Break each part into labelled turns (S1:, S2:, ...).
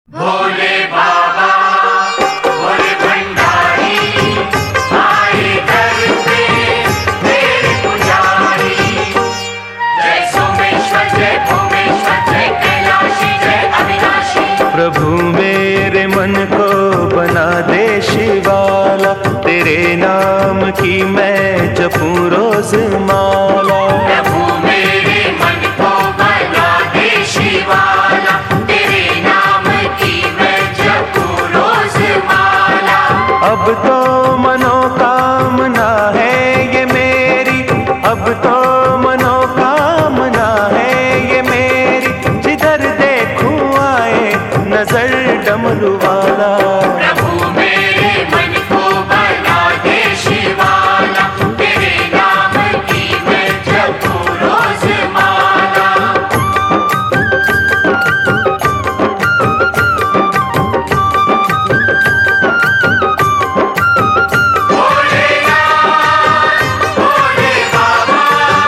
S1: भोले बाबा भोले भंडारी आए दर पे तेरे पुजारी। जय सोमेश्वर जय भूमेश्वर जय कैलाशी जय अविनाशी।
S2: प्रभु मेरे मन को बना दे शिवाला, तेरे नाम की मैं जपूं रोज माला।
S1: प्रभु मेरे मन को बना दे शिवाला, तेरे नाम की मैं जपूं रोज माला।
S2: अब तो मनोकामना है ये मेरी, अब तो मनोकामना है ये मेरी, जिधर देखूं आए नजर डमरू वाला।
S1: प्रभु मेरे मन को बना दे शिवाला, तेरे नाम की मैं जपूं रोज माला। भोलेनाथ भोले बाबा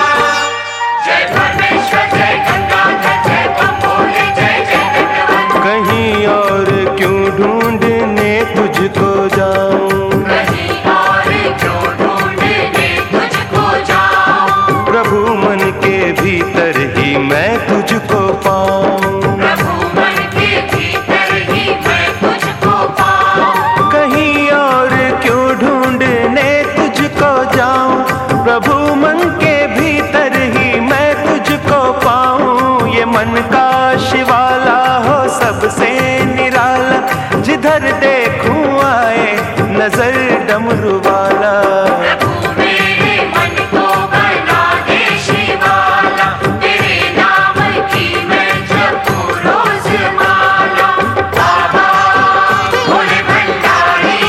S1: जय परमेश्वर जय गंगाधर जय बम भोले जय जय गंगवन।
S2: कहीं और क्यों ढूंढने तुझको जाऊं,
S1: कहीं और क्यों ढूंढने तुझको जाऊं।
S2: प्रभु मन के भीतर ही मैं तुझको पाऊं।
S1: प्रभु मन के भीतर ही मैं तुझको पाऊं।
S2: कहीं और क्यों ढूंढने तुझको जाऊं, प्रभु मन के भीतर ही मैं तुझको पाऊं। ये मन का शिवाला हो सबसे निराला, जिधर देखूं आए नजर डमरू वाला।
S1: प्रभु मेरे मन को बना दे शिवाला, तेरे नाम की मैं जपूं रोज माला। बाबा भोले भंडारी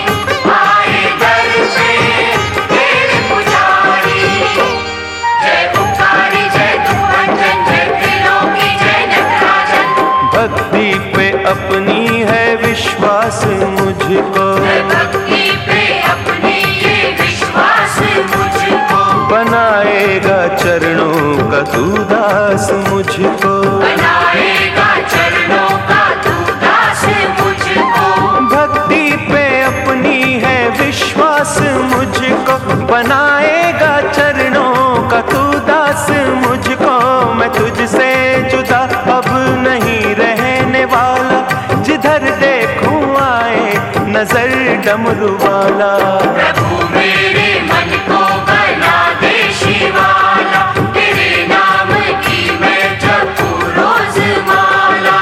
S1: आए दर पे तेरे पुजारी। जय ओंकारी जय दुखभंजन जय त्रिलोकी जय नटराजन।
S2: भक्ति पे अपनी है विश्वास मुझको,
S1: भक्ति पे अपनी ये विश्वास मुझको।
S2: बनाएगा चरणों का तू दास मुझको।
S1: बनाएगा चरणों का तू दास मुझको।
S2: भक्ति पे अपनी है विश्वास मुझको, बनाएगा चरणों का तू दास मुझको। मैं तुझसे जुदा अब नहीं रहने वाला, जिधर देखूं आए नजर डमरू वाला।
S1: प्रभु मेरे मन को बना दे शिवाला, तेरे नाम की मैं जपूं रोज माला।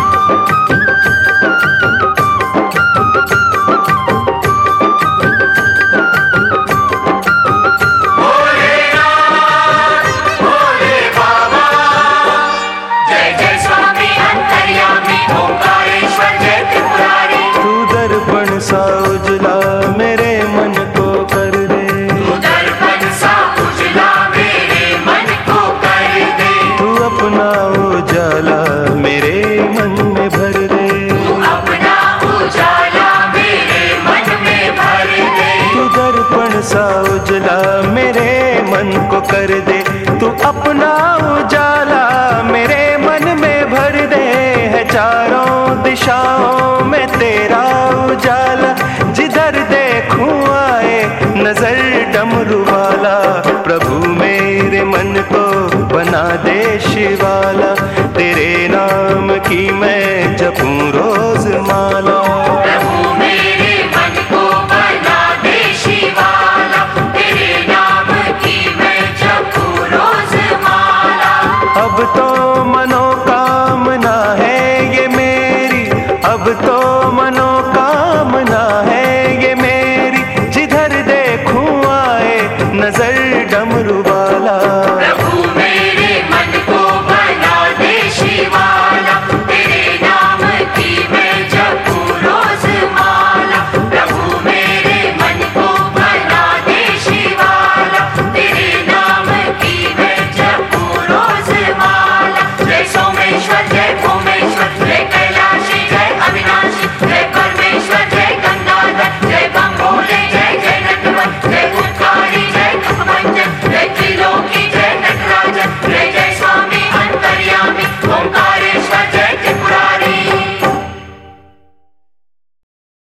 S1: भोलेनाथ भोले बाबा जय जय स्वामी अंतर्यामी ओंकारेश्वर जय त्रिपुरारी।
S2: तू दर्पण सा उजला मेरे मन को कर दे,
S1: तू दर्पण सा उजला मेरे मन को कर दे।
S2: तू अपना उजाला मेरे मन में भर दे।
S1: तू अपना उजाला मेरे मन में भर दे।
S2: तू दर्पण सा उजला मेरे मन को कर दे, तू अपना उजाला मेरे मन में भर दे। है चारों दिशाओं में तेरा उजाला, जिधर देखूं आए नजर डमरू वाला। प्रभु मेरे मन को बना दे शिवाला, तेरे नाम की मैं